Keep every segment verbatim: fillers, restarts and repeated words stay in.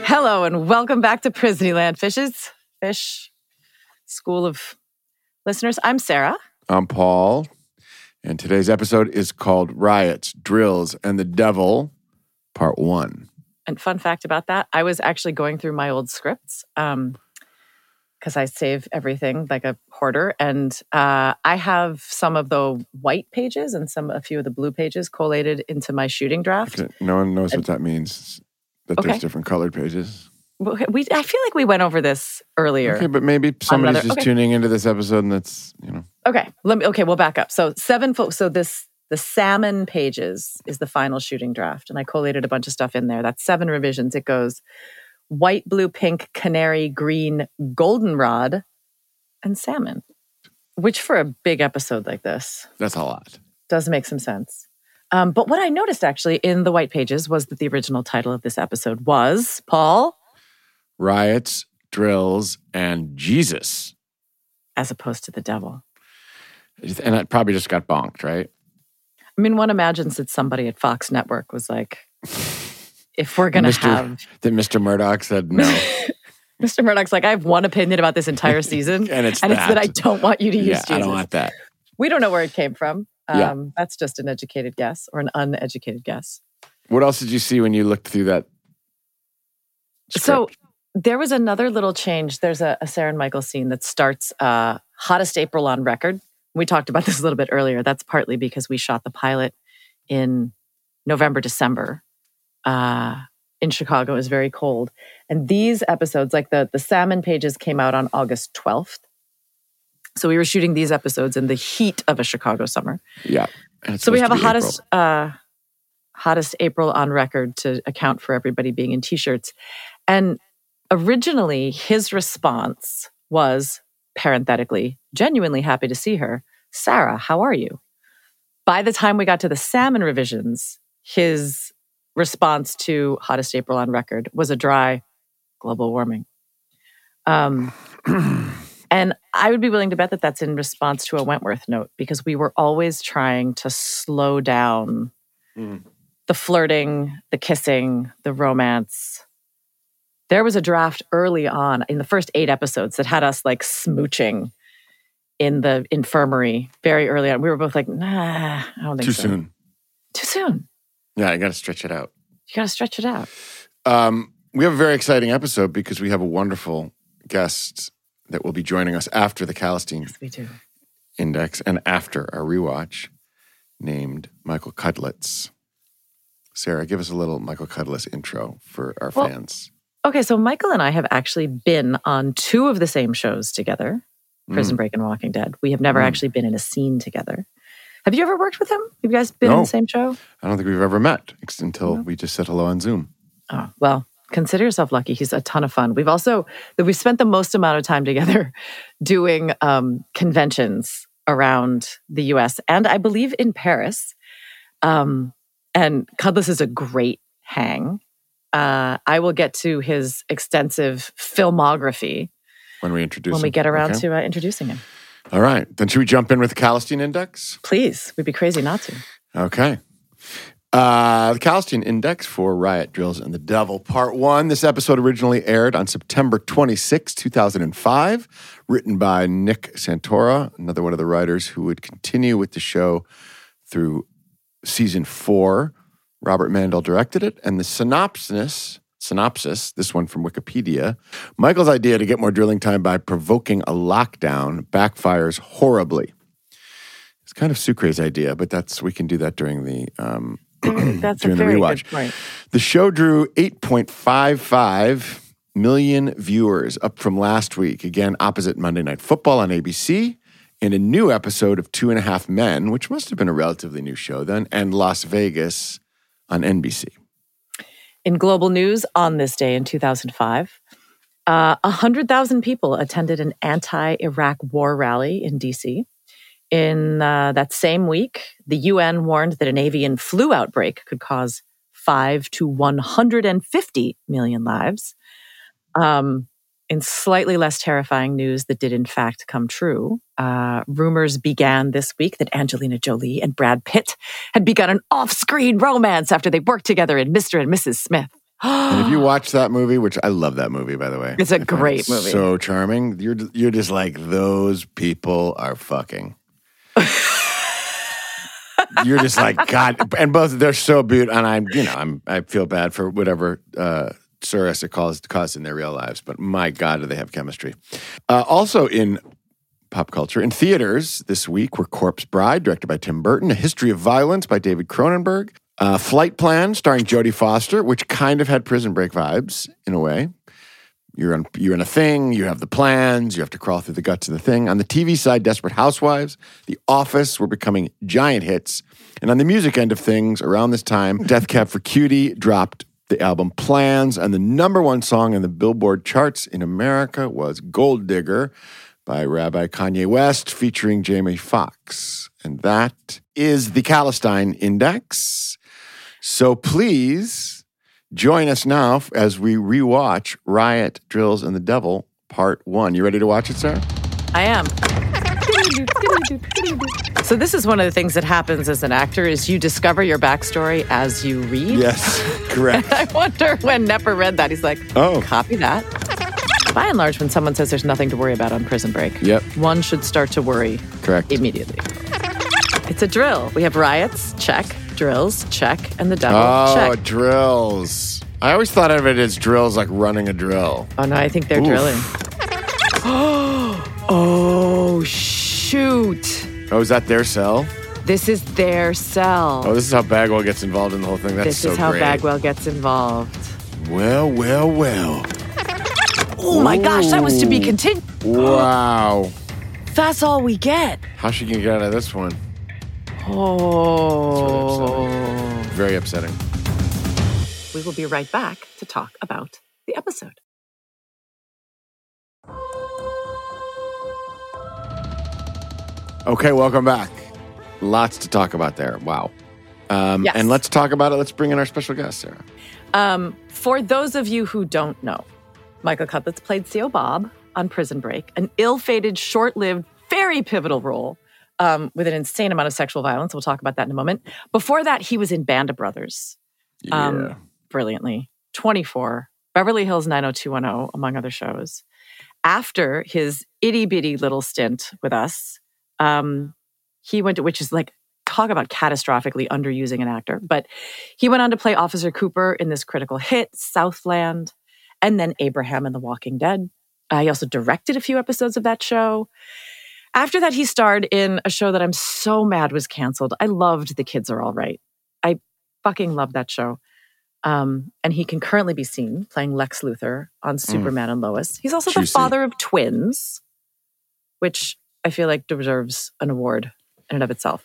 Hello and welcome back to Prisonyland Fishes, Fish School of Listeners. I'm Sarah. I'm Paul. And today's episode is called Riots, Drills, and the Devil, Part One. And fun fact about that, I was actually going through my old scripts um, because I save everything like a hoarder. And uh, I have some of the white pages and some a few of the blue pages collated into my shooting draft. Okay. No one knows and, what that means, that okay. there's different colored pages. We, I feel like we went over this earlier. Okay, but maybe somebody's another, just okay. tuning into this episode and that's, you know. Okay, let me. Okay, we'll back up. So seven. Fo- so this the salmon pages is the final shooting draft, and I collated a bunch of stuff in there. That's seven revisions. It goes white, blue, pink, canary, green, goldenrod, and salmon. Which for a big episode like this, that's a lot. Does make some sense. Um, but what I noticed actually in the white pages was that the original title of this episode was Paul. Riots, Drills, and Jesus. As opposed to the devil. And it probably just got bonked, right? I mean, one imagines that somebody at Fox Network was like, if we're going to have... That Mister Murdoch said no. Mister Murdoch's like, I have one opinion about this entire season. and it's and that. it's that I don't want you to use yeah, Jesus. I don't want that. We don't know where it came from. Um, yeah. That's just an educated guess or an uneducated guess. What else did you see when you looked through that script? So... There was another little change. There's a, a Sarah and Michael scene that starts uh, hottest April on record. We talked about this a little bit earlier. That's partly because we shot the pilot in November, December uh, in Chicago. It was very cold. And these episodes, like the, the salmon pages came out on August twelfth. So we were shooting these episodes in the heat of a Chicago summer. Yeah. So we have a hottest, uh, hottest April on record to account for everybody being in t-shirts. And originally, his response was, parenthetically, genuinely happy to see her. Sarah, how are you? By the time we got to the salmon revisions, his response to hottest April on record was a dry global warming. Um, and I would be willing to bet that that's in response to a Wentworth note, because we were always trying to slow down mm. the flirting, the kissing, the romance. There was a draft early on in the first eight episodes that had us like smooching in the infirmary very early on. We were both like, nah, I don't think Too so. Too soon. Too soon. Yeah, you got to stretch it out. You got to stretch it out. Um, we have a very exciting episode because we have a wonderful guest that will be joining us after the Calistine yes, we do. Index and after our rewatch, named Michael Cudlitz. Sarah, give us a little Michael Cudlitz intro for our well, fans. Okay, so Michael and I have actually been on two of the same shows together, Prison mm. Break and Walking Dead. We have never mm. actually been in a scene together. Have you ever worked with him? Have you guys been no. in the same show? I don't think we've ever met until no. we just said hello on Zoom. Oh, well, consider yourself lucky. He's a ton of fun. We've also, we've spent the most amount of time together doing um, conventions around the U S and I believe in Paris. Um, and Cudlitz is a great hang. Uh, I will get to his extensive filmography when we introduce when him. we get around okay. to uh, introducing him. All right. Then should we jump in with the Calistine Index? Please. We'd be crazy not to. Okay. Uh, the Calistine Index for Riot, Drills, and the Devil, Part One. This episode originally aired on September twenty-sixth, two thousand five, written by Nick Santora, another one of the writers who would continue with the show through season four. Robert Mandel directed it, and the synopsis, synopsis, this one from Wikipedia, Michael's idea to get more drilling time by provoking a lockdown backfires horribly. It's kind of Sucre's idea, but that's we can do that during the um, that's during a very the rewatch. Good point. The show drew eight point five five million viewers, up from last week. Again, opposite Monday Night Football on A B C. In a new episode of Two and a Half Men, which must have been a relatively new show then, and Las Vegas on N B C. In global news on this day in two thousand five, uh, one hundred thousand people attended an anti-Iraq war rally in D C. In uh, that same week, the U N warned that an avian flu outbreak could cause five to one hundred fifty million lives. Um, in slightly less terrifying news that did in fact come true, uh, rumors began this week that Angelina Jolie and Brad Pitt had begun an off-screen romance after they worked together in Mister and Missus Smith. And if you watch that movie, which I love that movie, by the way. It's a great movie. So charming. You're you're just like, those people are fucking. You're just like, God. And both, they're so beautiful. And I'm, you know, I'm, I feel bad for whatever uh, Sir has caused, caused in their real lives. But my God, do they have chemistry. Uh, also in pop culture, in theaters this week were Corpse Bride, directed by Tim Burton, A History of Violence by David Cronenberg, uh, Flight Plan, starring Jodie Foster, which kind of had Prison Break vibes in a way. You're in, you're in a thing, you have the plans, you have to crawl through the guts of the thing. On the T V side, Desperate Housewives, The Office were becoming giant hits. And on the music end of things, around this time, Death Cab for Cutie dropped the album Plans, and the number one song in the Billboard charts in America was Gold Digger by Rabbi Kanye West featuring Jamie Foxx. And that is the Kallenstein Index. So please join us now as we rewatch Riot, Drills, and the Devil, Part One. You ready to watch it, Sarah? I am. So this is one of the things that happens as an actor is you discover your backstory as you read. Yes, correct. I wonder when Nepper read that, he's like, oh, copy that. By and large, when someone says there's nothing to worry about on Prison Break, yep, one should start to worry correct immediately. It's a drill. We have riots, check. Drills, check. And the devil, oh, check. Oh, drills. I always thought of it as drills like running a drill. Oh, no, I think they're Oof. drilling. Oh, shoot. Oh, is that their cell? This is their cell. Oh, this is how Bagwell gets involved in the whole thing. That's this so is how great. Bagwell gets involved. Well, well, well. Oh, my gosh, that was to be continued. Wow. That's all we get. How's she going to get out of this one? Oh. Very upsetting. We will be right back to talk about the episode. Okay, welcome back. Lots to talk about there. Wow. Um, yes. And let's talk about it. Let's bring in our special guest, Sarah. Um, for those of you who don't know, Michael Cudlitz played C O Bob on Prison Break, an ill-fated, short-lived, very pivotal role um, with an insane amount of sexual violence. We'll talk about that in a moment. Before that, he was in Band of Brothers. Yeah. Um, brilliantly. twenty-four, Beverly Hills nine oh two one oh, among other shows. After his itty-bitty little stint with us, um, he went to, which is like, talk about catastrophically underusing an actor, but he went on to play Officer Cooper in this critical hit, Southland, and then Abraham in The Walking Dead. Uh, he also directed a few episodes of that show. After that, he starred in a show that I'm so mad was canceled. I loved The Kids Are All Right. I fucking love that show. Um, and he can currently be seen playing Lex Luthor on Superman mm. and Lois. He's also Juicy. The father of twins, which I feel like deserves an award in and of itself.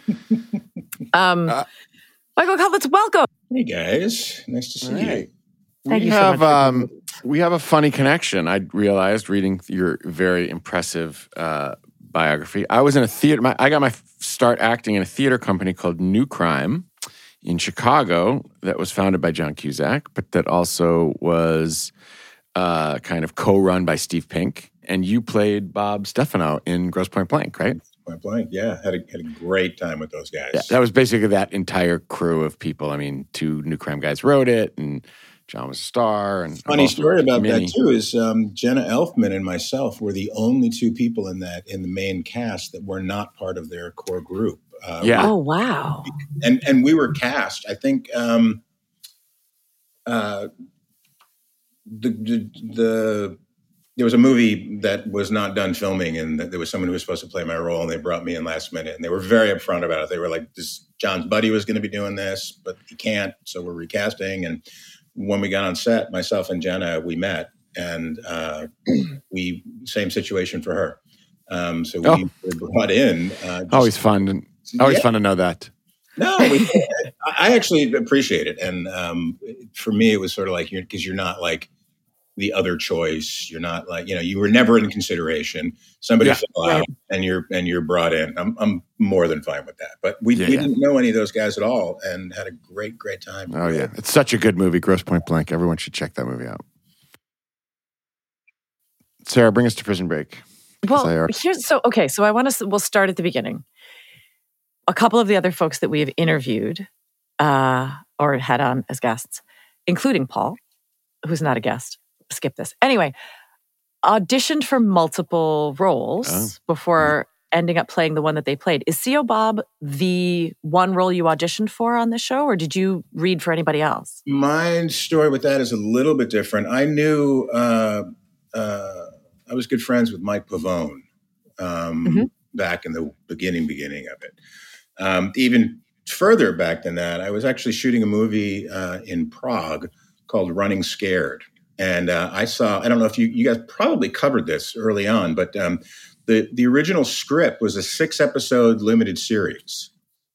um, uh, Michael Cudlitz, welcome. Hey guys, nice to see right. you. Thank we you have so much. Um, we have a funny connection. I realized reading your very impressive uh, biography. I was in a theater. My, I got my start acting in a theater company called New Crime in Chicago that was founded by John Cusack, but that also was uh, kind of co-run by Steve Pink. And you played Bob Stefano in Grosse Pointe Blank, right? Point Blank, yeah. Had a, had a great time with those guys. Yeah, that was basically that entire crew of people. I mean, two New Crime guys wrote it, and John was a star. And funny story about Minnie. That too is um, Jenna Elfman and myself were the only two people in that in the main cast that were not part of their core group. Uh, yeah. Oh wow. And and we were cast. I think um, uh, the, the the there was a movie that was not done filming, and there was someone who was supposed to play my role, and they brought me in last minute, and they were very upfront about it. They were like, "This John's buddy was going to be doing this, but he can't, so we're recasting." And when we got on set, myself and Jenna, we met, and uh, we same situation for her. Um, so we oh. were brought in. Uh, just, always fun. Always yeah. fun to know that. No, we, I actually appreciate it, and um, for me, it was sort of like you're because you're not like the other choice. You're not like, you know, you were never in consideration. Somebody yeah. fell out and you're, and you're brought in. I'm, I'm more than fine with that, but we, yeah, we yeah. didn't know any of those guys at all and had a great, great time. Oh yeah. It's such a good movie. Grosse Pointe Blank. Everyone should check that movie out. Sarah, bring us to Prison Break. Well, here's, so, okay. So I want to, we'll start at the beginning. A couple of the other folks that we have interviewed, uh, or had on as guests including Paul, who's not a guest. Skip this. Anyway, auditioned for multiple roles Oh. before ending up playing the one that they played. Is C O Bob the one role you auditioned for on the show, or did you read for anybody else? My story with that is a little bit different. I knew uh, uh, I was good friends with Mike Pavone um, Mm-hmm. back in the beginning, beginning of it. Um, even further back than that, I was actually shooting a movie uh, in Prague called Running Scared. And uh, I saw, I don't know if you, you guys probably covered this early on, but um, the, the original script was a six episode limited series.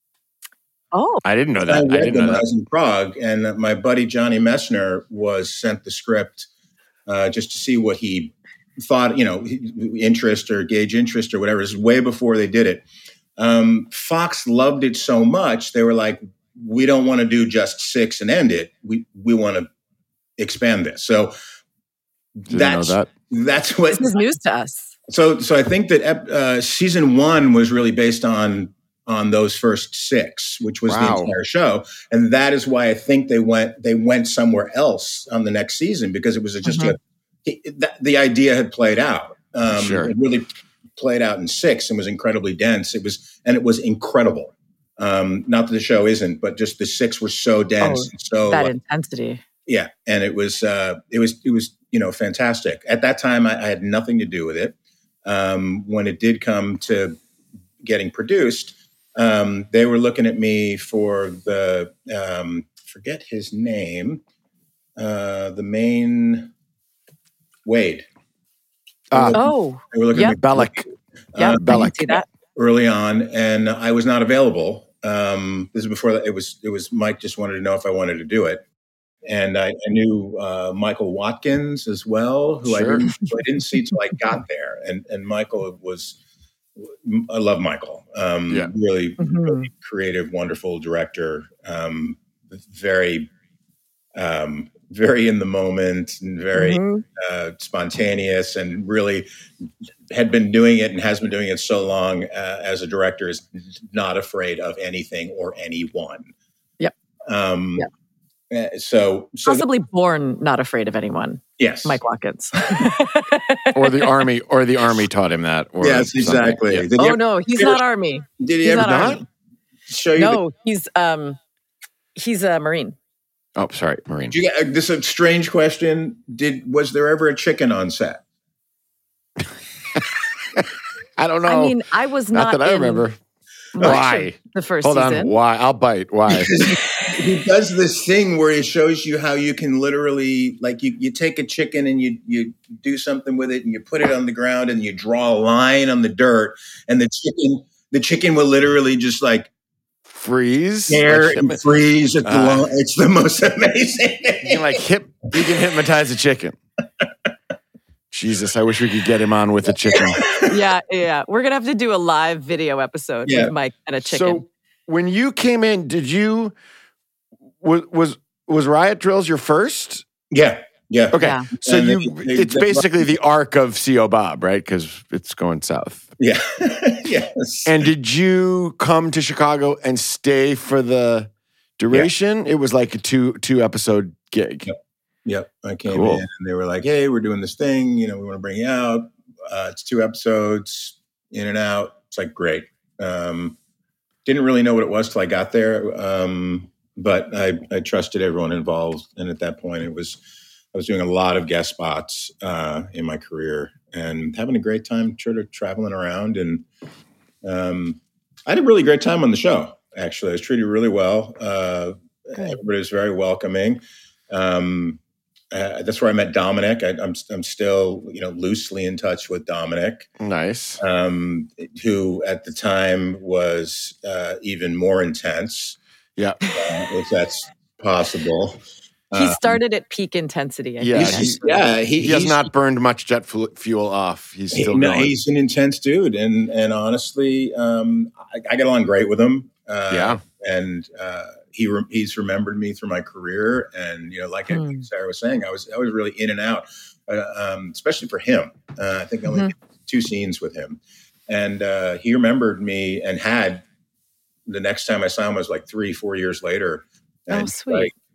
Oh, I didn't know that. I I, read didn't them know when I that. was in Prague, and uh, my buddy Johnny Messner was sent the script uh, just to see what he thought, you know, interest or gauge interest or whatever. This is way before they did it. Um, Fox loved it so much, they were like, we don't want to do just six and end it. We we want to expand this. So Didn't that's know that. that's what. this is news to us. So so I think that uh, season one was really based on on those first six, which was Wow. the entire show, and that is why I think they went they went somewhere else on the next season, because it was just Mhm. a, it, the, the idea had played out. Um, Sure. It really played out in six and was incredibly dense. It was and it was incredible. Um, not that the show isn't, but just the six were so dense Oh, and so that uh, intensity. yeah, and it was uh, it was it was you know fantastic. At that time, I, I had nothing to do with it. Um, when it did come to getting produced, um, they were looking at me for the um, forget his name, uh, the main Wade. Uh, Oh, They were looking yep. at me Bellick. yeah, uh, I can Bellick. see that. early on, and I was not available. Um, this is before that. It was it was Mike just wanted to know if I wanted to do it. And I, I knew uh, Michael Watkins as well, who Sure. I didn't who I didn't see till I got there. And and Michael was, I love Michael. Um, Yeah. really, Mhm. really creative, wonderful director. Um, very, um, very in the moment and very Mhm. uh, spontaneous, and really had been doing it and has been doing it so long uh, as a director, is not afraid of anything or anyone. Yep. Um, Yep. uh, So, so Possibly born not afraid of anyone, yes, Mike Watkins. Or the army, or the army taught him that. Or yes, something. exactly. Yeah. Did he Oh ever, no, he's ever- not Army. did he He's ever not not? Army. show you? the- No, he's um, he's a Marine. Oh, sorry, Marine. did you get, uh, this is a strange question. Did was there ever a chicken on set? I don't know. I mean, I was not, not, that I in remember. much of Why? the first Hold season. on. Why? I'll bite. Why? He does this thing where he shows you how you can literally, like, you, you take a chicken and you you do something with it and you put it on the ground and you draw a line on the dirt, and the chicken the chicken will literally just like Freeze. stare Like, and hypno- freeze at the Uh, line. It's the most amazing you thing. can like hip. You can hypnotize a chicken. Jesus, I wish we could get him on with a chicken. Yeah, yeah. We're gonna have to do a live video episode Yeah. with Mike and a chicken. So when you came in, did you was was was Riot Drills your first? Yeah, yeah. Okay, Yeah. so And you they- they- it's they- basically the arc of C O Bob, right? Because it's going south. Yeah. Yes. And did you come to Chicago and stay for the duration? It was like a two two episode gig. Yep. Yep. I came Cool. in and they were like, hey, we're doing this thing. You know, we want to bring you out. Uh, it's two episodes, in and out. It's like, great. Um, didn't really know what it was till I got there. Um, but I, I trusted everyone involved. And at that point, it was, I was doing a lot of guest spots uh, in my career and having a great time sort of traveling around. And um, I had a really great time on the show, actually. I was treated really well. Uh, Good. everybody was very welcoming. Um, uh, that's where I met Dominic. I, I'm I'm still, you know, loosely in touch with Dominic, Nice. um, who at the time was uh, even more intense, Yeah. uh, if that's possible. he Uh, started at peak intensity. I Yeah, think, he's, actually. yeah, he, He has he's, not burned much jet fu- fuel off. He's he- still no, going. he's an intense dude, and and honestly, um, I, I get along great with him. Uh, Yeah. and uh, he re- he's remembered me through my career, and you know, like I Hmm. think Sarah was saying, I was I was really in and out, uh, um, especially for him. Uh, I think I only Mhm. did two scenes with him, and uh, he remembered me and had the next time I saw him was like three four years later. Oh, And sweet. like,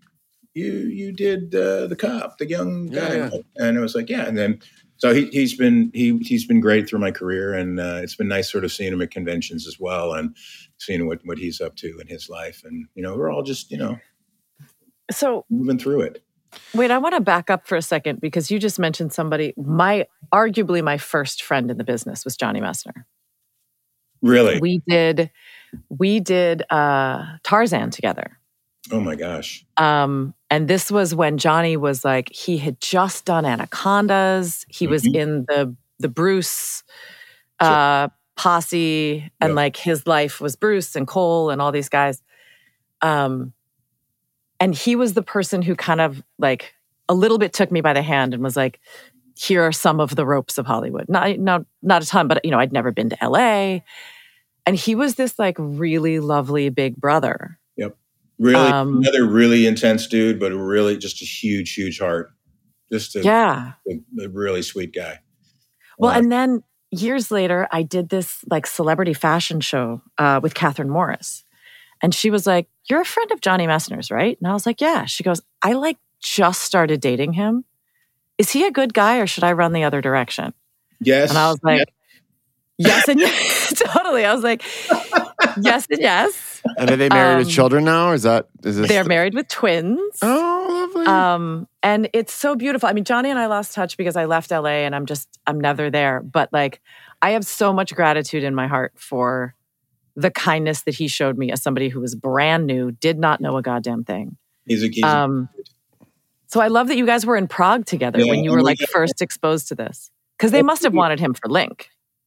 you you did uh, the cop, the young guy," Yeah, yeah. and it was like, "Yeah." And then so he he's been he he's been great through my career, and uh, it's been nice sort of seeing him at conventions as well, and seeing what what he's up to in his life, and you know, we're all just you know So moving through it. wait, I want to back up for a second because you just mentioned somebody. My arguably my first friend in the business was Johnny Messner. Really? We did we did uh, Tarzan together. Oh my gosh. Um, and this was when Johnny was like, he had just done Anacondas. He was Mhm. in the the Bruce uh, posse, and Yep. like his life was Bruce and Cole and all these guys. Um, and he was the person who kind of like a little bit took me by the hand and was like, "Here are some of the ropes of Hollywood." Not not not a ton, but you know, I'd never been to L A. And he was this like really lovely big brother. Really, Um, another really intense dude, but really just a huge, huge heart. Just a, yeah. a, a really sweet guy. Well, Uh, and then years later, I did this like celebrity fashion show uh, with Catherine Morris. And she was like, "You're a friend of Johnny Messner's, right?" And I was like, "Yeah." She goes, "I like just started dating him. Is he a good guy or should I run the other direction?" yes. And I was like, yes, and yes. Totally. I was like, yes and yes. And are they married with Um, children now? Or is that is this? They're married with twins. Oh, lovely. Um, and it's so beautiful. I mean, Johnny and I lost touch because I left L A and I'm just, I'm never there. But like, I have so much gratitude in my heart for the kindness that he showed me as somebody who was brand new, did not know a goddamn thing. he's a, he's a- Um, so I love that you guys were in Prague together Yeah, when you and were we like got- first exposed to this. Because they must have wanted him for Link.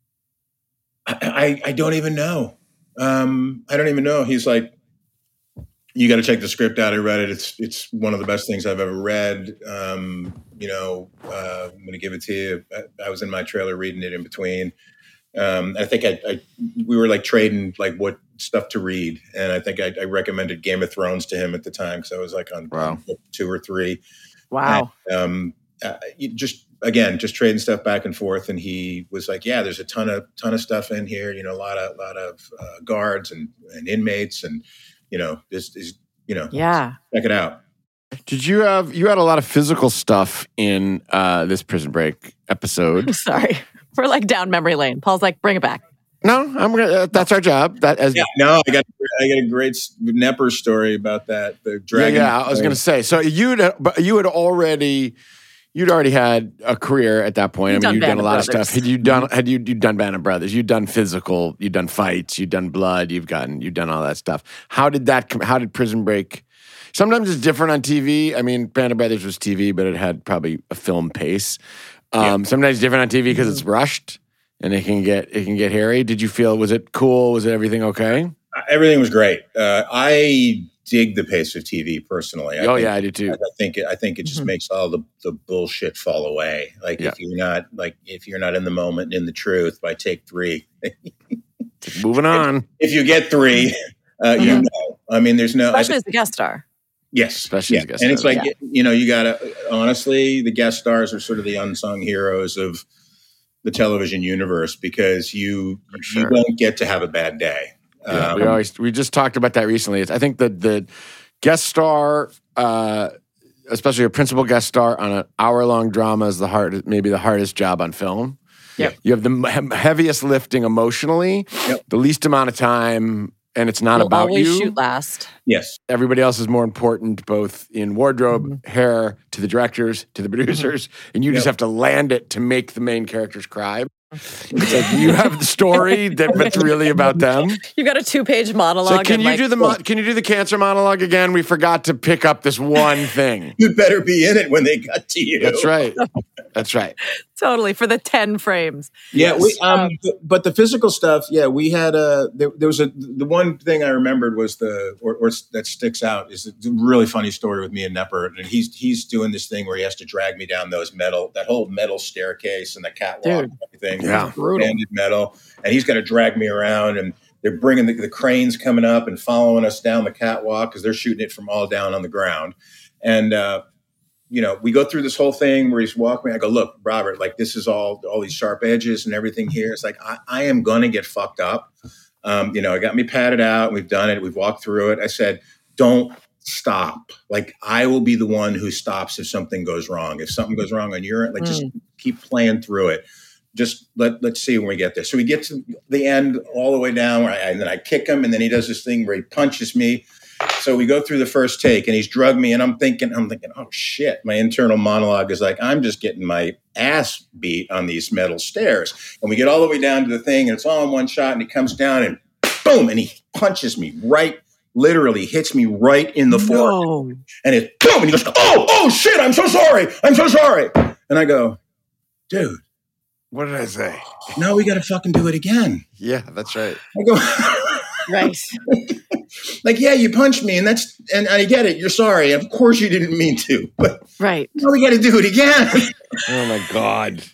I, I don't even know. Um, I don't even know. He's like, "You got to check the script out. I read it. It's it's one of the best things I've ever read. Um, you know, uh, I'm going to give it to you." I, I was in my trailer reading it in between. Um, I think I, I we were like trading like what stuff to read, and I think I, I recommended Game of Thrones to him at the time because I was like on, Wow. on book two or three. Wow. And, um, uh, you just again, just trading stuff back and forth, and he was like, "Yeah, there's a ton of ton of stuff in here. You know, a lot of lot of uh, guards and, and inmates, and you know, this is you know, Yeah. check it out." Did you have you had a lot of physical stuff in uh, this Prison Break episode? Sorry. We're like down memory lane. Paul's like, "Bring it back." No, I'm gonna. Uh, that's our job. That as Yeah, no, I got I got a great Nepper story about that. The yeah, dragon. yeah. I was gonna say. So you'd but you had already you'd already had a career at that point. You'd I mean, done you'd done Band a of lot of Brothers. stuff. Had you done? Had you you'd done Band of Brothers? You'd done physical. You'd done fights. You'd done blood. You've gotten. You've done all that stuff. How did that? come- How did Prison Break? Sometimes it's different on T V. I mean, Band of Brothers was T V, but it had probably a film pace. Um, Sometimes it's different on T V because it's rushed and it can get it can get hairy. Did you feel? Was it cool? Was it everything okay? Everything was great. Uh, I dig the pace of T V personally. I Oh think, yeah, I do too. I think it, I think it just Mhm. makes all the, the bullshit fall away. Like Yeah. if you're not like if you're not in the moment, in the truth, by take three. Moving on, If you get three, uh, you Mhm. know. I mean, there's no. I Especially as a guest star. Yes, Especially yeah. as guest and it's stars. like you know, you gotta honestly, the guest stars are sort of the unsung heroes of the television universe because you sure. you don't get to have a bad day. Yeah, Um, we always we just talked about that recently. It's, I think that the guest star, uh, especially a principal guest star on an hour long drama, is the hard maybe the hardest job on film. Yep. You have the he- heaviest lifting emotionally, Yep. the least amount of time, and it's not You'll about always you. shoot last. yes, Everybody else is more important, both in wardrobe, Mm-hmm. hair, to the directors, to the producers, and you just Yep. have to land it to make the main characters cry. It's like you have the story that, that's really about them. You got a two-page monologue. So can and you like, do the mo- can you do the cancer monologue again? We forgot to pick up this one thing. you'd better be in it when they got to you. That's right. That's right. totally for the ten frames. Yeah, we, Yes. um, but- but the physical stuff, yeah, we had a. There, there was a. The one thing I remembered was the, or, or that sticks out is a really funny story with me and Nepper, and he's he's doing this thing where he has to drag me down those metal, that whole metal staircase and the catwalk, Dude. and everything, Yeah. Brutal. banded metal, and he's got to drag me around, and they're bringing the, the cranes coming up and following us down the catwalk because they're shooting it from all down on the ground, and. uh You know, we go through this whole thing where he's walking. I go, "Look, Robert, like this is all all these sharp edges and everything here. It's like I, I am gonna get fucked up. Um, you know, it got me padded out. We've done it. We've walked through it. I said, don't stop. Like, I will be the one who stops if something goes wrong. If something goes wrong on your end, like, mm. just keep playing through it. Just let, let's see when we get there. So we get to the end all the way down, where I, and then I kick him, and then he does this thing where he punches me. So we go through the first take, and he's drugged me, and I'm thinking, I'm thinking, oh shit. My internal monologue is like, I'm just getting my ass beat on these metal stairs. And we get all the way down to the thing, and it's all in one shot, and he comes down, and boom, and he punches me right, literally hits me right in the no. forehead. And it boom, and he goes, oh, oh shit, I'm so sorry. I'm so sorry. And I go, dude. What did I say? No, we got to fucking do it again. Yeah, that's right. I go, right. Like, yeah, you punched me, and that's, and I get it. You're sorry. Of course you didn't mean to, but right. No, we got to do it again. Oh my God.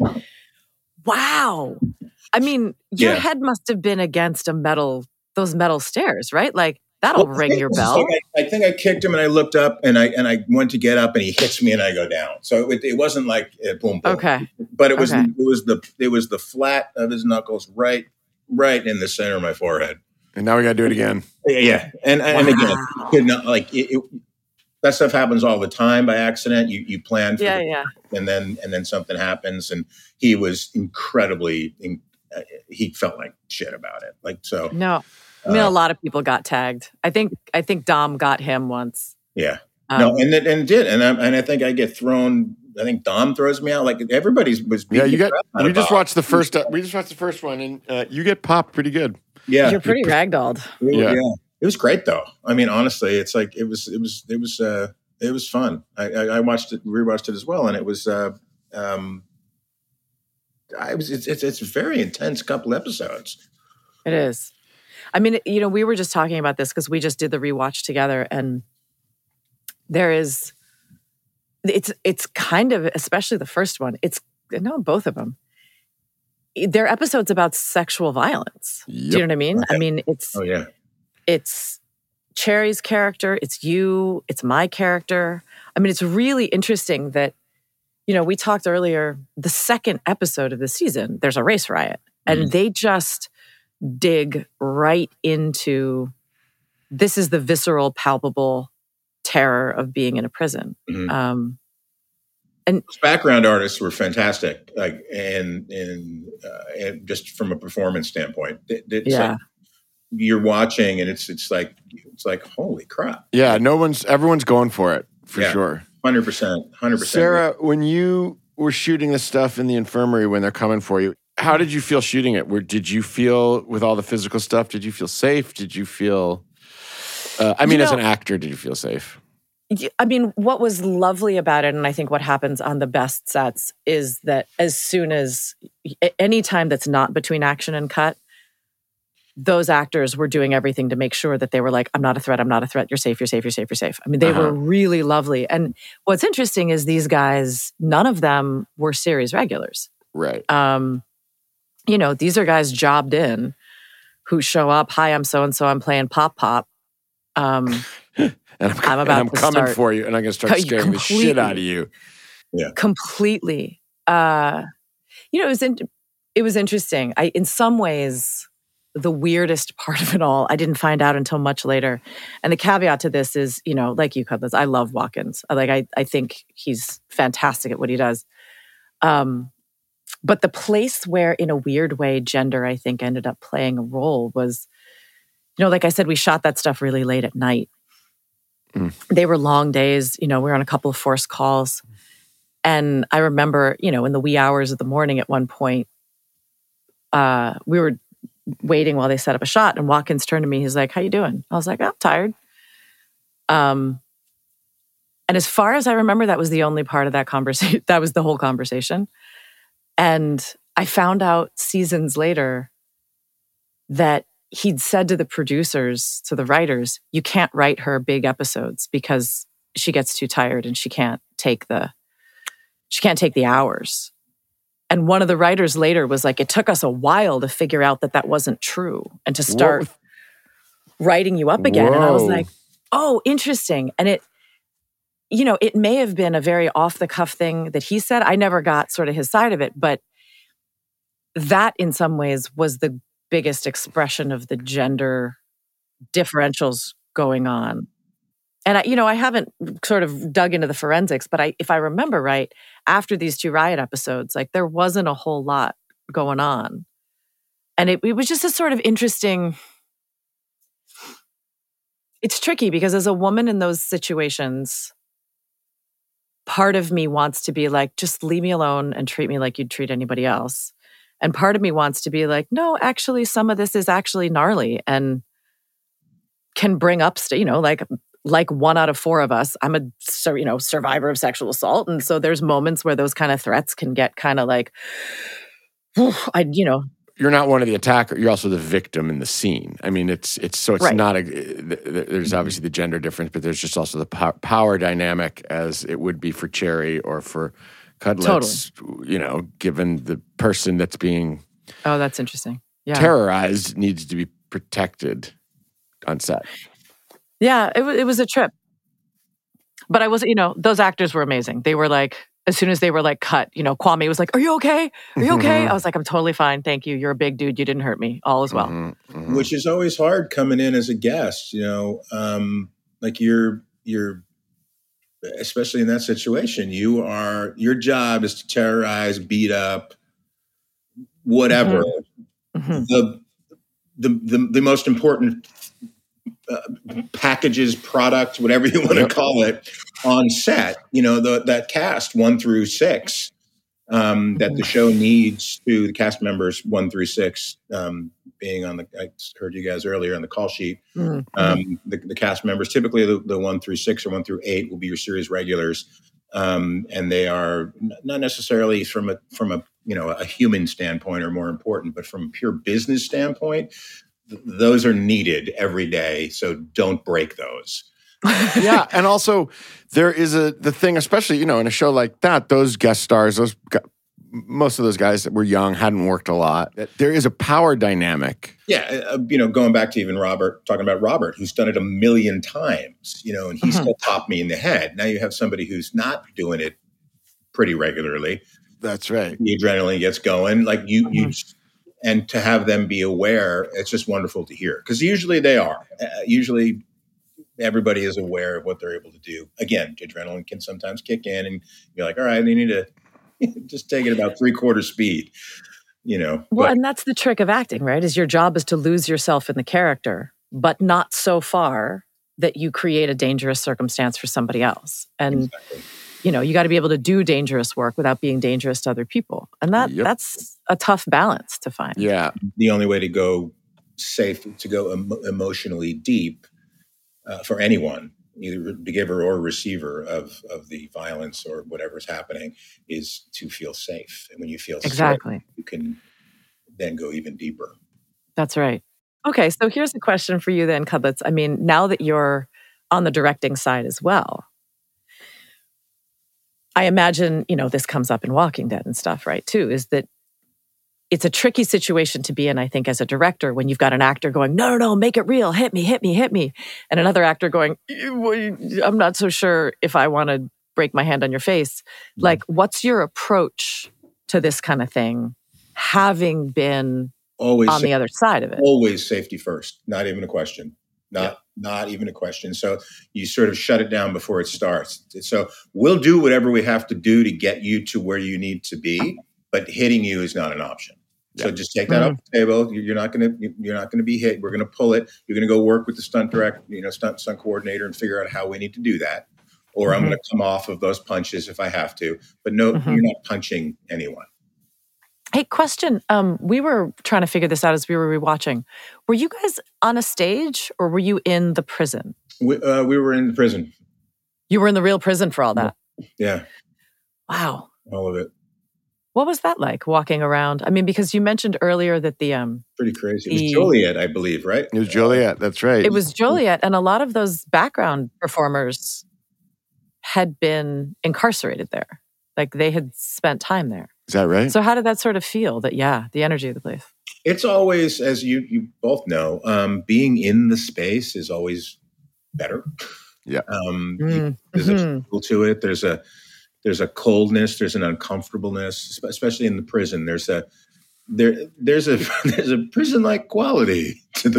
Wow. I mean, your Yeah. head must have been against a metal, those metal stairs, right? Like, that'll Well, ring your bell. Like I, I think I kicked him, and I looked up, and I and I went to get up, and he hits me, and I go down. So it, it wasn't like uh, boom, boom. Okay. But it was Okay. it was the it was the flat of his knuckles right right in the center of my forehead. And now we got to do it again. Yeah, and and Wow. again, could not, like it, it, that stuff happens all the time by accident. You you plan for Yeah, the, yeah. and then and then something happens, and he was incredibly. In, uh, he felt like shit about it. Like so. No. I mean, Uh, a lot of people got tagged. I think I think Dom got him once. Yeah. Um, No, and it, and it did, and I, and I think I get thrown. I think Dom throws me out. Like everybody's was. Yeah, beating you the got. crap out We of just Bob. watched the first. Uh, we just watched the first one, and uh, you get popped pretty good. Yeah, You're pretty ragdolled. It- Yeah. yeah. It was great though. I mean, honestly, it's like it was. It was. It was. Uh, it was fun. I, I, I watched it, rewatched it as well, and it was. Uh, um, I was. It's, it's. It's a very intense couple episodes. It is. I mean, you know, we were just talking about this because we just did the rewatch together, and there is, it's it's kind of, especially the first one. It's no, both of them. They're episodes about sexual violence. Do you know what I mean? I mean, it's Oh yeah. it's Cherry's character, it's you, it's my character. I mean, it's really interesting that, you know, we talked earlier, the second episode of the season, there's a race riot, and Mhm. they just dig right into this is the visceral, palpable terror of being in a prison. Mhm. Um, Those background artists were fantastic, like and and, uh, and just from a performance standpoint, it, it's Yeah. like you're watching, and it's it's like it's like holy crap, Yeah, no one's. Everyone's going for it for Yeah. sure. hundred percent, hundred percent. Sarah, when you were shooting this stuff in the infirmary when they're coming for you, how did you feel shooting it? Where did you feel with all the physical stuff? Did you feel safe? Did you feel? Uh, I mean, You as know- an actor, did you feel safe? Y- I mean, what was lovely about it, and I think what happens on the best sets, is that as soon as a- any time that's not between action and cut, those actors were doing everything to make sure that they were like, I'm not a threat, I'm not a threat, you're safe, you're safe, you're safe, you're safe. I mean, they Uh-huh. were really lovely. And what's interesting is these guys, none of them were series regulars. Right. Um, you know, these are guys jobbed in who show up, hi, I'm so-and-so, I'm playing Pop Pop. Um, And I'm, I'm and about I'm to coming start- for you, and I'm going to start Cut you scaring the shit completely. out of you. completely. Uh, you know, it was in, it was interesting. I, in some ways, the weirdest part of it all, I didn't find out until much later. And the caveat to this is, you know, like you, Cutlass, I love Watkins. I, like I, I think he's fantastic at what he does. Um, but the place where, in a weird way, gender, I think, ended up playing a role was, you know, like I said, we shot that stuff really late at night. Mm. They were long days. You know, we were on a couple of forced calls. And I remember, you know, in the wee hours of the morning at one point, uh, we were waiting while they set up a shot, and Watkins turned to me. He's like, how you doing? I was like, I'm tired. Um, and as far as I remember, that was the only part of that conversation. That was the whole conversation. And I found out seasons later that he'd said to the producers, to the writers, you can't write her big episodes because she gets too tired and she can't take the, she can't take the hours. And one of the writers later was like, it took us a while to figure out that that wasn't true and to start What? writing you up again. And I was Whoa. like, oh, interesting. And it, you know, it may have been a very off the cuff thing that he said. I never got sort of his side of it, but that in some ways was the biggest expression of the gender differentials going on. And I, you know, I haven't sort of dug into the forensics, but I, if I remember right, after these two riot episodes, like there wasn't a whole lot going on. And it, it was just a sort of interesting, it's tricky because as a woman in those situations, part of me wants to be like, just leave me alone and treat me like you'd treat anybody else. And part of me wants to be like, no, actually, some of this is actually gnarly and can bring up, st- you know, like, like one out of four of us, I'm a, sur- you know, survivor of sexual assault. And so there's moments where those kind of threats can get kind of like, I, you know. You're not one of the attacker. You're also the victim in the scene. I mean, it's it's so it's Right. not a. There's obviously the gender difference, but there's just also the pow- power dynamic, as it would be for Cherry or for Cutlets. Totally. You know, given the person that's being oh, that's interesting. Yeah, terrorized needs to be protected on set. Yeah, it was it was a trip, but I was, you know, those actors were amazing. They were like, as soon as they were like cut, you know, Kwame was like, "Are you okay? Are you okay?" I was like, "I'm totally fine, thank you. You're a big dude. You didn't hurt me. All is well." Mm-hmm, mm-hmm. Which is always hard coming in as a guest, you know, um, like you're you're, especially in that situation, you are your job is to terrorize, beat up, whatever. Mm-hmm. The, the the the most important uh, packages, product, whatever you want to call it, on set. You know, the, that cast one through six um, that the show needs to the cast members one through six um, being on the. I heard you guys earlier on the call sheet. Mm-hmm. Um, the, the cast members, typically the, the one through six or one through eight, will be your series regulars, um, and they are not necessarily from a from a you know a human standpoint or more important, but from a pure business standpoint. Those are needed every day, so don't break those. Yeah, and also there is a the thing, especially you know in a show like that, those guest stars, those most of those guys that were young hadn't worked a lot. There is a power dynamic. Yeah, uh, you know, going back to even Robert, talking about Robert, who's done it a million times, you know, and he mm-hmm. still popped me in the head. Now you have somebody who's not doing it pretty regularly. That's right. The adrenaline gets going, like you mm-hmm. you. And to have them be aware, it's just wonderful to hear. Because usually they are. Uh, usually everybody is aware of what they're able to do. Again, adrenaline can sometimes kick in and you're like, all right, you need to just take it about three quarter speed, you know. Well, but, and that's the trick of acting, right? Is your job is to lose yourself in the character, but not so far that you create a dangerous circumstance for somebody else. And exactly. You know, you got to be able to do dangerous work without being dangerous to other people. And that yep. that's a tough balance to find. Yeah. The only way to go safe, to go em- emotionally deep uh, for anyone, either the giver or receiver of, of the violence or whatever's happening, is to feel safe. And when you feel exactly. safe, you can then go even deeper. That's right. Okay, so here's a question for you then, Cutlets. I mean, now that you're on the directing side as well, I imagine, you know, this comes up in Walking Dead and stuff, right, too, is that it's a tricky situation to be in, I think, as a director, when you've got an actor going, no, no, no, make it real, hit me, hit me, hit me. And another actor going, I'm not so sure if I want to break my hand on your face. Mm-hmm. Like, what's your approach to this kind of thing, having been always on the other side of it? Always safety first, not even a question. Not yeah. not even a question. So you sort of shut it down before it starts. So we'll do whatever we have to do to get you to where you need to be, but hitting you is not an option. Yeah. So just take that mm-hmm. off the table. You're not going to you're not going to be hit. We're going to pull it. You're going to go work with the stunt director, you know, stunt stunt coordinator, and figure out how we need to do that. Or mm-hmm. I'm going to come off of those punches if I have to. But no, mm-hmm. you're not punching anyone. Hey, question. Um, we were trying to figure this out as we were rewatching. Were you guys on a stage or were you in the prison? We, uh, we were in the prison. You were in the real prison for all that? Yeah. Wow. All of it. What was that like, walking around? I mean, because you mentioned earlier that the... um, Pretty crazy. It was the, Joliet, I believe, right? It was Joliet, that's right. It was Joliet, and a lot of those background performers had been incarcerated there. Like, they had spent time there. Is that right? So how did that sort of feel? That, yeah, the energy of the place. It's always, as you you both know, um, being in the space is always better. Yeah. Um, mm. you, there's mm-hmm. a feel to it. There's a there's a coldness. There's an uncomfortableness, especially in the prison. There's a there there's a there's a prison-like quality to the prison.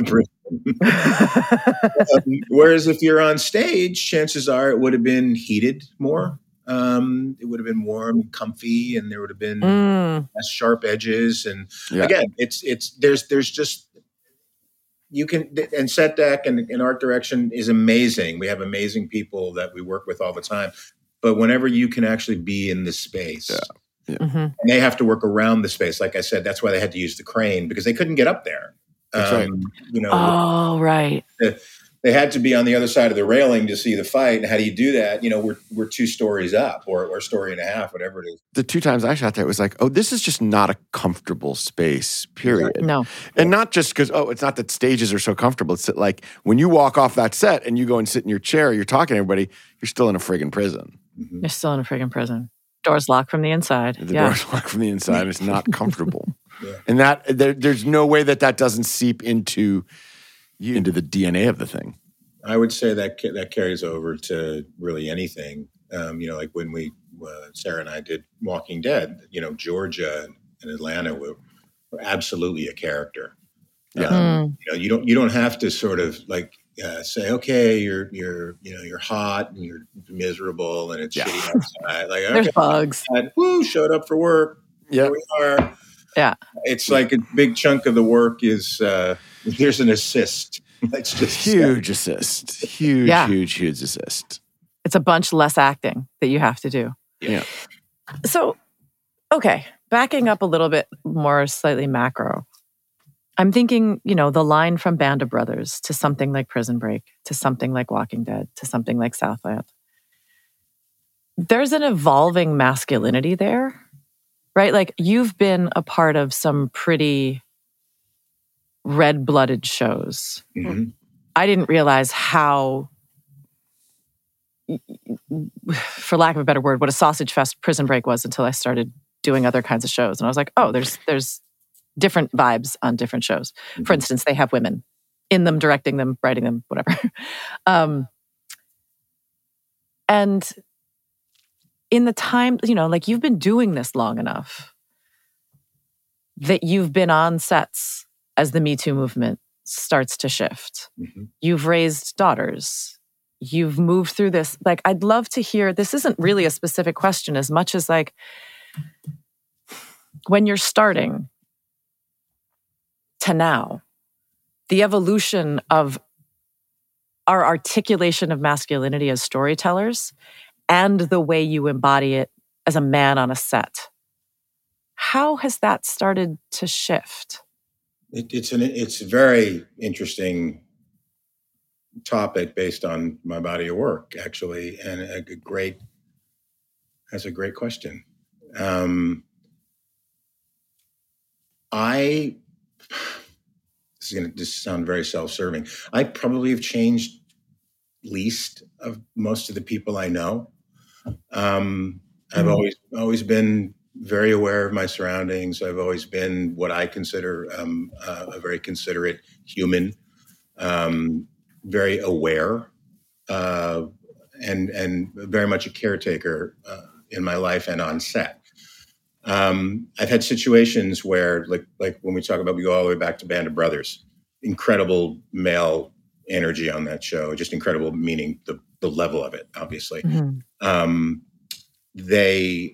um, whereas if you're on stage, chances are it would have been heated more. Um, it would have been warm, comfy, and there would have been Mm. less sharp edges. And Yeah. again, it's it's there's there's just you can and set deck and, and art direction is amazing. We have amazing people that we work with all the time. But whenever you can actually be in the space, Yeah. Yeah. Mm-hmm. and they have to work around the space. Like I said, that's why they had to use the crane because they couldn't get up there. That's um, right. You know, Oh, right. the, they had to be on the other side of the railing to see the fight. And how do you do that? You know, we're we're two stories up or, or a story and a half, whatever it is. The two times I shot there, it was like, oh, this is just not a comfortable space, period. No. And not just because, oh, it's not that stages are so comfortable. It's that, like, when you walk off that set and you go and sit in your chair, you're talking to everybody, you're still in a friggin' prison. Mm-hmm. You're still in a friggin' prison. Doors locked from the inside. The yeah. door's locked from the inside. It's not comfortable. Yeah. And that there, there's no way that that doesn't seep into you, into the D N A of the thing. I would say that ca- that carries over to really anything. Um, you know, like when we, uh, Sarah and I did Walking Dead, you know, Georgia and Atlanta were, were absolutely a character. Yeah. Um, Mm. You know, you don't you don't have to sort of like uh, say, okay, you're you're you know you're hot and you're miserable and it's Yeah. shitty outside. Like, There's okay, bugs. woo, showed up for work. Yeah. Here we are. Yeah. It's like a big chunk of the work is uh, here's an assist. Let's just Huge assist. Huge, Yeah. huge, huge assist. It's a bunch less acting that you have to do. Yeah. So, okay, backing up a little bit more slightly macro. I'm thinking, you know, the line from Band of Brothers to something like Prison Break, to something like Walking Dead, to something like Southland. There's an evolving masculinity there, right? Like you've been a part of some pretty red-blooded shows. Mhm. I didn't realize how, for lack of a better word, what a sausage fest Prison Break was until I started doing other kinds of shows. And I was like, oh, there's there's different vibes on different shows. Mhm. For instance, they have women in them, directing them, writing them, whatever. um, and in the time, you know, like you've been doing this long enough that you've been on sets as the Me Too movement starts to shift. Mhm. You've raised daughters. You've moved through this. Like, I'd love to hear, this isn't really a specific question as much as like, when you're starting to now, the evolution of our articulation of masculinity as storytellers and the way you embody it as a man on a set. How has that started to shift? It, it's an it's a very interesting topic based on my body of work, actually, and a g- great that's a great question. Um, I this is going to just sound very self-serving. I probably have changed least of most of the people I know. Um, I've Mhm. always always been very aware of my surroundings. I've always been what I consider um, uh, a very considerate human, um, very aware, uh, and and very much a caretaker uh, in my life and on set. Um, I've had situations where, like like when we talk about, we go all the way back to Band of Brothers, incredible male energy on that show, just incredible, meaning the the level of it, obviously. Mhm. Um, they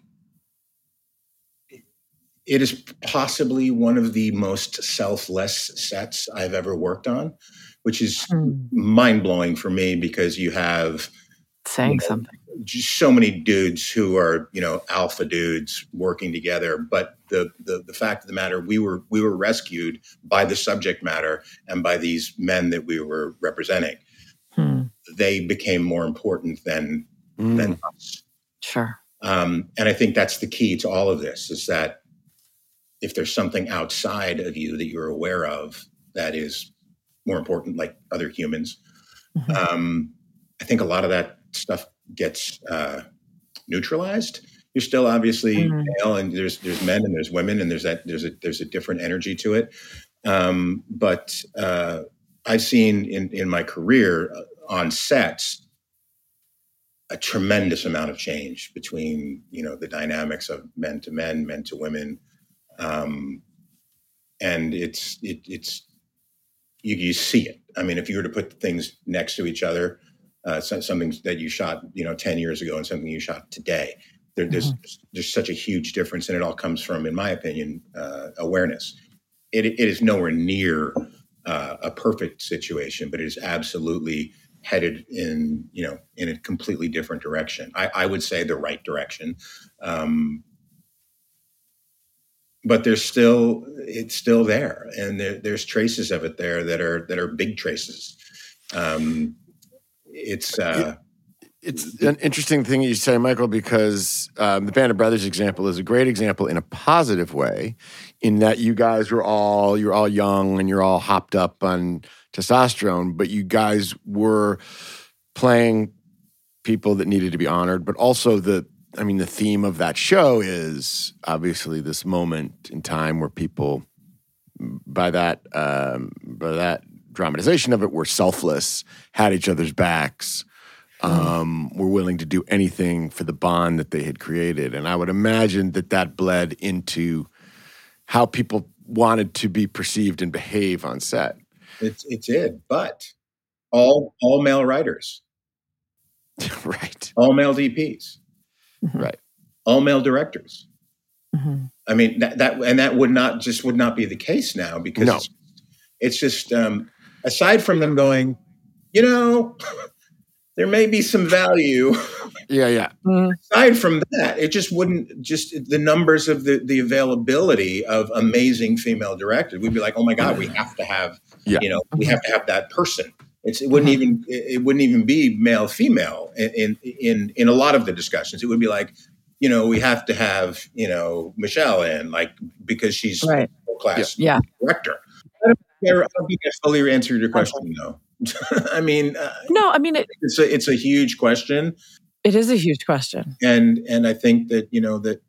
it is possibly one of the most selfless sets I've ever worked on, which is Mm. mind-blowing for me because you have Saying you know, something. just so many dudes who are, you know, alpha dudes working together. But the, the the fact of the matter, we were we were rescued by the subject matter and by these men that we were representing. Hmm. They became more important than Mm. than us. Sure. Um, and I think that's the key to all of this: is that if there's something outside of you that you're aware of that is more important, like other humans, Mhm. um, I think a lot of that stuff gets uh, neutralized. You're still obviously Mhm. male, and there's there's men and there's women, and there's that there's a there's a different energy to it. Um, but uh, I've seen in in my career uh, on sets a tremendous amount of change between, you know, the dynamics of men to men, men to women, um, and it's it, it's you, you see it. I mean, if you were to put things next to each other, uh, something that you shot, you know, ten years ago and something you shot today, there, there's mm-hmm. there's such a huge difference, and it all comes from, in my opinion, uh, awareness. It, it is nowhere near uh, a perfect situation, but it is absolutely headed in, you know, in a completely different direction. I, I would say the right direction. Um, but there's still, it's still there. And there, there's traces of it there that are, that are big traces. Um, it's, uh, It's an interesting thing you say, Michael, because um, the Band of Brothers example is a great example in a positive way, in that you guys were all, you're all young and you're all hopped up on testosterone, but you guys were playing people that needed to be honored. But also the, I mean, the theme of that show is obviously this moment in time where people, by that, um, by that dramatization of it, were selfless, had each other's backs, um, were willing to do anything for the bond that they had created. And I would imagine that that bled into how people wanted to be perceived and behave on set. It, it did, but all all male writers. Right. All male D Ps. Mm-hmm. Right. All male directors. Mm-hmm. I mean, that, that and that would not just would not be the case now, because no. it's, it's just, um, aside from them going, you know, there may be some value. Yeah, yeah. Mm. Aside from that, it just wouldn't, just the numbers of the, the availability of amazing female directors. We'd be like, oh my God, we have to have, yeah. you know, we have to have that person. It's, it wouldn't even, it wouldn't even be male, female in, in, in a lot of the discussions. It would be like, you know, we have to have, you know, Michelle in, like, because she's right. a class yeah. director. I don't, I don't think I fully answered your question, though. I mean, uh, no, I mean, it, it's a, it's a huge question. It is a huge question. And, and I think that, you know, that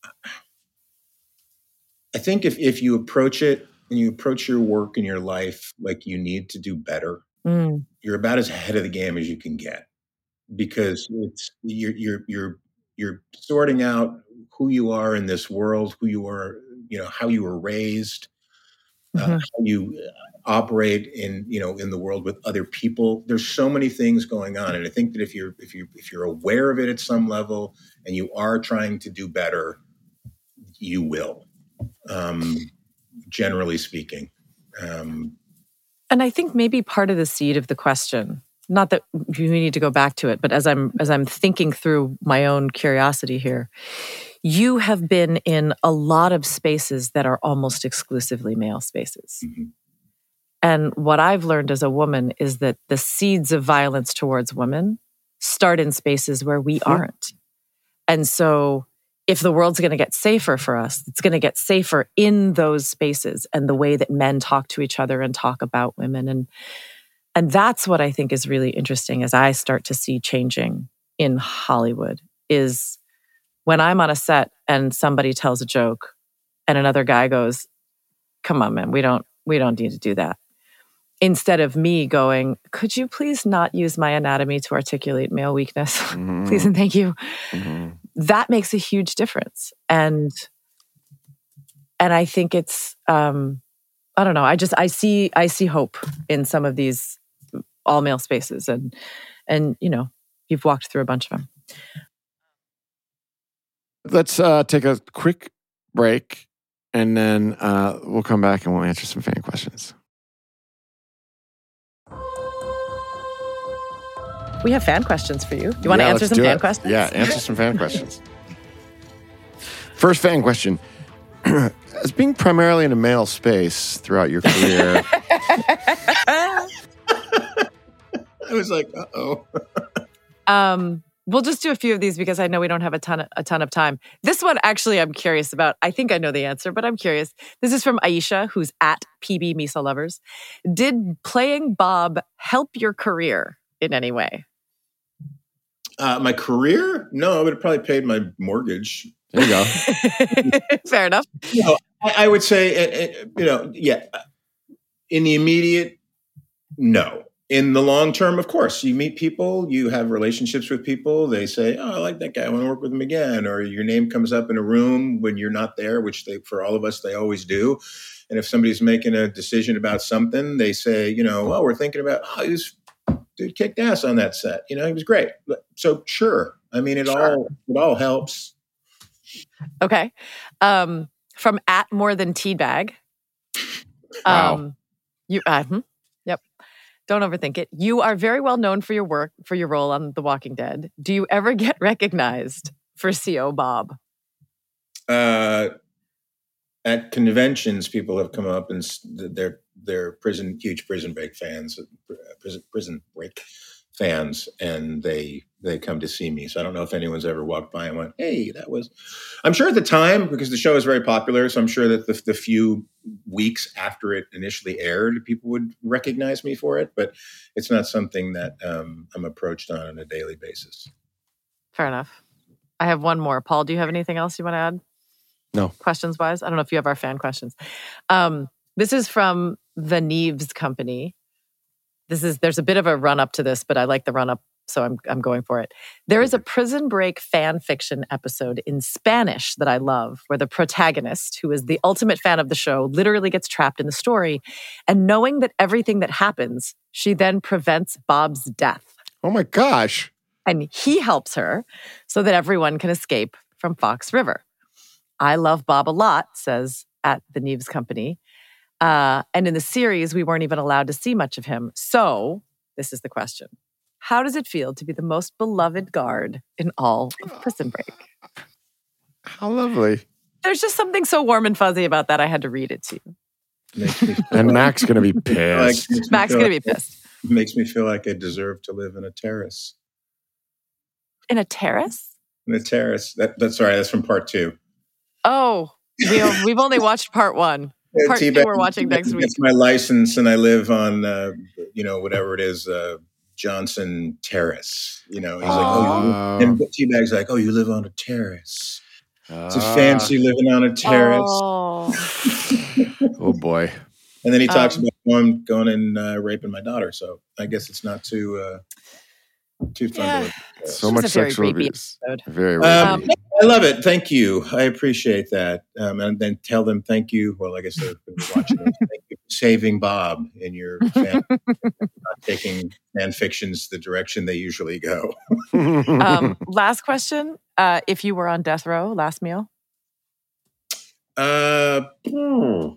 I think if, if you approach it and you approach your work and your life like you need to do better, mm. you're about as ahead of the game as you can get, because it's, you're, you're, you're, you're sorting out who you are in this world, who you are, you know, how you were raised, mm-hmm. uh, how you operate in, you know, in the world with other people. There's so many things going on. And I think that if you're, if you, if you're aware of it at some level and you are trying to do better, you will, um, generally speaking. Um, and I think maybe part of the seed of the question, not that you need to go back to it, but as I'm, as I'm thinking through my own curiosity here, you have been in a lot of spaces that are almost exclusively male spaces. Mm-hmm. And what I've learned as a woman is that the seeds of violence towards women start in spaces where we mm-hmm. aren't. And so if the world's going to get safer for us, it's going to get safer in those spaces and the way that men talk to each other and talk about women. And, and that's what I think is really interesting as I start to see changing in Hollywood, is when I'm on a set and somebody tells a joke and another guy goes, come on, man, we don't, we don't need to do that. Instead of me going, could you please not use my anatomy to articulate male weakness? Mm-hmm. Please and thank you. Mm-hmm. That makes a huge difference. And and I think it's, um, I don't know, I just, I see, I see hope in some of these all male spaces. And, and you know, you've walked through a bunch of them. Let's uh, take a quick break and then uh, we'll come back and we'll answer some fan questions. We have fan questions for you. Do you want yeah, to answer some fan it. questions? Yeah, answer some fan questions. First fan question. As being primarily in a male space throughout your career... I was like, uh-oh. um, we'll just do a few of these because I know we don't have a ton of, a ton of time. This one, actually, I'm curious about. I think I know the answer, but I'm curious. This is from Aisha, who's at P B Misa Lovers. Did playing Bob help your career in any way? Uh, my career? No, but it probably paid my mortgage. There you go. Fair enough. You know, I, I would say, uh, uh, you know, yeah. In the immediate, no. in the long term, of course, you meet people, you have relationships with people. They say, "Oh, I like that guy. I want to work with him again." Or your name comes up in a room when you're not there, which they, for all of us, they always do. And if somebody's making a decision about something, they say, you know, well, we're thinking about, oh, he was, dude kicked ass on that set. You know, he was great. So sure. I mean, it sure. all it all helps. Okay. Um, from at more than teabag. Wow. Um, you, uh, hmm, yep. Don't overthink it. You are very well known for your work, for your role on The Walking Dead. Do you ever get recognized for C O Bob? Uh, at conventions, people have come up and they're they're prison huge Prison Break fans, prison Prison Break fans, and they they come to see me. So I don't know if anyone's ever walked by and went, "Hey, that was." I'm sure at the time, because the show is very popular, so I'm sure that the, the few weeks after it initially aired, people would recognize me for it. But it's not something that um, I'm approached on on a daily basis. Fair enough. I have one more. Paul, do you have anything else you want to add? No. Questions wise? I don't know if you have our fan questions. Um, this is from the Neves Company. This is there's a bit of a run up to this, but I like the run up, so I'm I'm going for it. There is a Prison Break fan fiction episode in Spanish that I love, where the protagonist, who is the ultimate fan of the show, literally gets trapped in the story, and knowing that everything that happens, she then prevents Bob's death. Oh my gosh. And he helps her so that everyone can escape from Fox River. I love Bob a lot, says at the Neves Company. Uh, and in the series, we weren't even allowed to see much of him. So, this is the question. How does it feel to be the most beloved guard in all of Prison Break? How lovely. There's just something so warm and fuzzy about that. I had to read it to you. And Mac's going to be pissed. Like, Mac's going to be pissed. It makes me feel like I deserve to live in a terrace. In a terrace? In a terrace. That, that's sorry, that's from part two. Oh, we, we've only watched part one. Part two we're watching next week. It's my license, and I live on, uh, you know, whatever it is, uh, Johnson Terrace. You know, he's oh. like, oh, and Teabag's like, oh, you live on a terrace. Uh. It's a fancy living on a terrace. Oh, oh boy. And then he talks um, about going, going and uh, raping my daughter. So I guess it's not too uh, too fun. Yeah. To look so much sexual abuse. Very um, I love it. Thank you. I appreciate that. Um, and then tell them thank you. Well, I guess they're watching this. Thank you for saving Bob in your fan, not taking fan fictions the direction they usually go. um, last question. Uh, if you were on death row, last meal? Uh, hmm.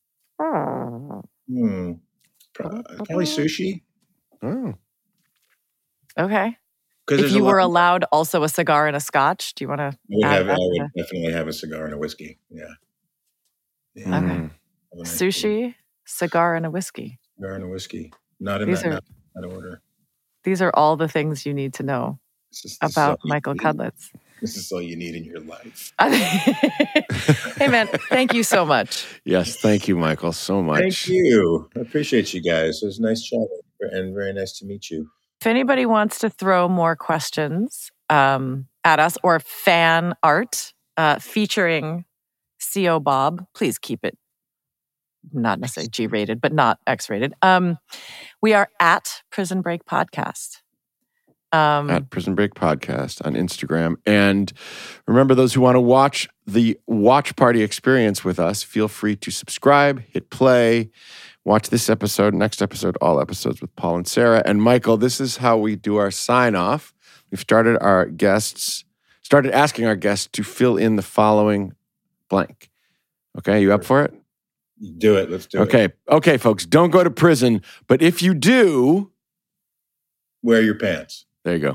Hmm. Probably sushi. Oh. Okay. If you were allowed also a cigar and a scotch, do you want to? I would, have, I would to... definitely have a cigar and a whiskey. Yeah. yeah. Okay. Mm. Nice sushi, food. Cigar, and a whiskey. Cigar and a whiskey. Not in these that, are, not, not order. These are all the things you need to know this is, this about Michael Cudlitz. This is all you need in your life. Hey, man, thank you so much. Yes, thank you, Michael, so much. Thank you. I appreciate you guys. It was nice chatting and very nice to meet you. If anybody wants to throw more questions um, at us or fan art uh, featuring C O Bob, please keep it not necessarily G-rated, but not X-rated. Um, we are at Prison Break Podcast. Um, at Prison Break Podcast on Instagram. And remember, those who want to watch the watch party experience with us, feel free to subscribe, hit play, watch this episode, next episode, all episodes with Paul and Sarah. And Michael, this is how we do our sign-off. We've started our guests, started asking our guests to fill in the following blank. Okay, you up for it? Do it. Let's do okay. it. Okay, okay, folks, don't go to prison, but if you do... wear your pants. There you go.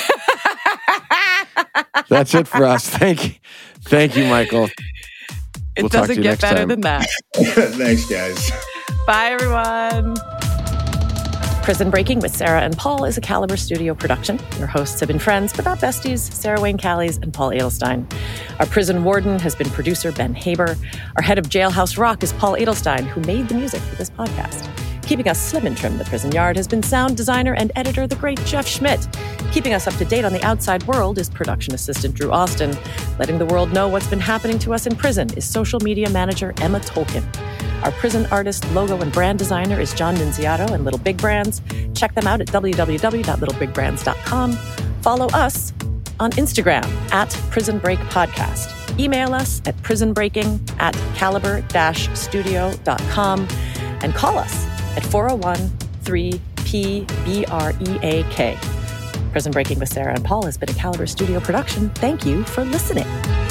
That's it for us. Thank you. Thank you, Michael. It we'll doesn't get better time. than that. Thanks, guys. Bye, everyone. Prison Breaking with Sarah and Paul is a Caliber Studio production. Your hosts have been friends, but not besties, Sarah Wayne Callies and Paul Edelstein. Our prison warden has been producer Ben Haber. Our head of Jailhouse Rock is Paul Edelstein, who made the music for this podcast. Keeping us slim and trim in the prison yard has been sound designer and editor, the great Jeff Schmidt. Keeping us up to date on the outside world is production assistant Drew Austin. Letting the world know what's been happening to us in prison is social media manager Emma Tolkien. Our prison artist, logo, and brand designer is John Nunziato and Little Big Brands. Check them out at w w w dot little big brands dot com. Follow us on Instagram at Prison Break Podcast. Email us at prisonbreaking at caliber dash studio dot com and call us at four oh one, three P B R E A K. Prison Breaking with Sarah and Paul has been a Caliber Studio production. Thank you for listening.